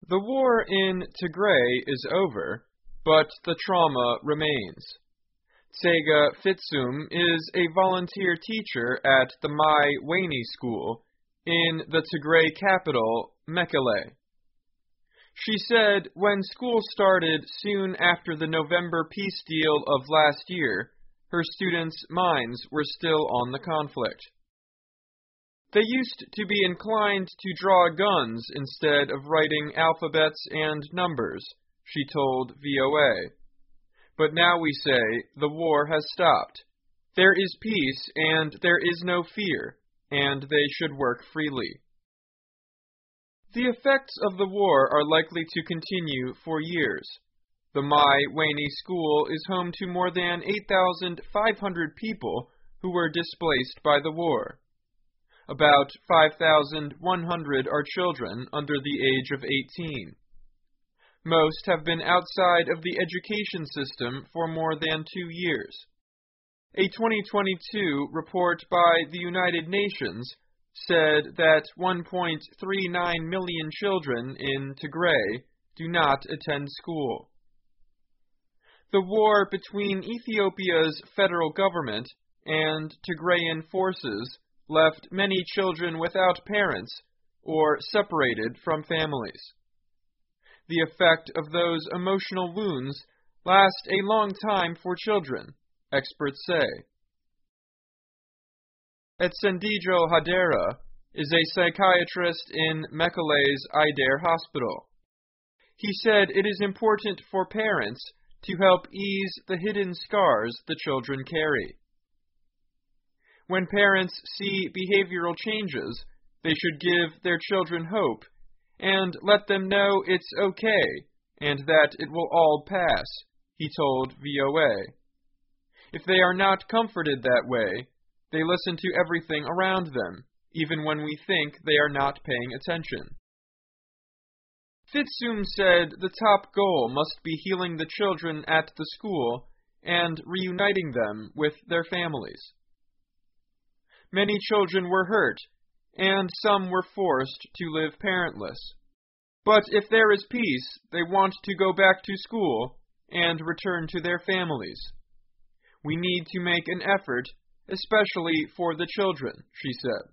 The war in Tigray is over, but the trauma remains. Tsega Fitsum is a volunteer teacher at the Mai Weni School in the Tigray capital, Mekelle. She said when school started soon after the November peace deal of last year, her students' minds were still on the conflict. They used to be inclined to draw guns instead of writing alphabets and numbers, she told VOA. But now we say the war has stopped. There is peace and there is no fear, and they should work freely. The effects of the war are likely to continue for years. The Mai Weni School is home to more than 8,500 people who were displaced by the war. About 5,100 are children under the age of 18. Most have been outside of the education system for more than 2 years. A 2022 report by the United Nations said that 1.39 million children in Tigray do not attend school. The war between Ethiopia's federal government and Tigrayan forces left many children without parents or separated from families. The effect of those emotional wounds lasts a long time for children, experts say. Etsendijo Hadera is a psychiatrist in Mekelle's Aider Hospital. He said it is important for parents to help ease the hidden scars the children carry. When parents see behavioral changes, they should give their children hope and let them know it's okay and that it will all pass, he told VOA. If they are not comforted that way, they listen to everything around them, even when we think they are not paying attention. Fitsum said the top goal must be healing the children at the school and reuniting them with their families. Many children were hurt, and some were forced to live parentless. But if there is peace, they want to go back to school and return to their families. We need to make an effort, especially for the children, she said.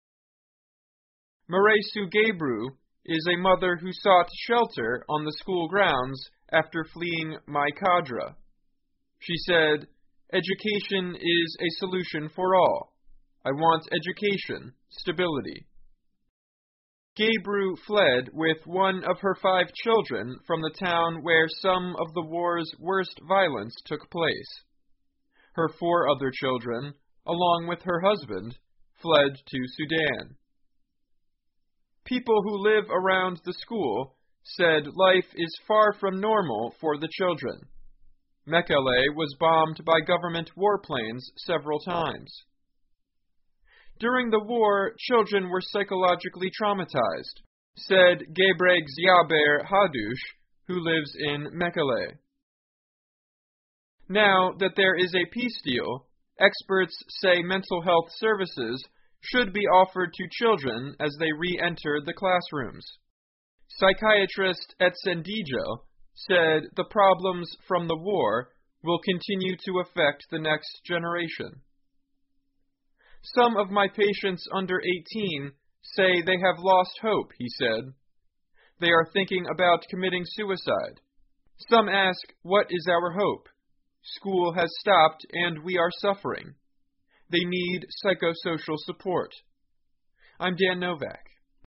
Maresu Gebru is a mother who sought shelter on the school grounds after fleeing Mai Kadra. She said, "Education is a solution for all. I want education, stability." Gebru fled with one of her 5 children from the town where some of the war's worst violence took place. Her 4 other children, along with her husband, fled to Sudan. People who live around the school said life is far from normal for the children. Mekelle was bombed by government warplanes several times. During the war, children were psychologically traumatized, said Gebre Xiaber Hadush, who lives in Mekelle. Now that there is a peace deal, experts say mental health services should be offered to children as they re-enter the classrooms. Psychiatrist Etsendijo said the problems from the war will continue to affect the next generation. Some of my patients under 18 say they have lost hope, he said. They are thinking about committing suicide. Some ask, what is our hope? School has stopped and we are suffering. They need psychosocial support. I'm Dan Novak.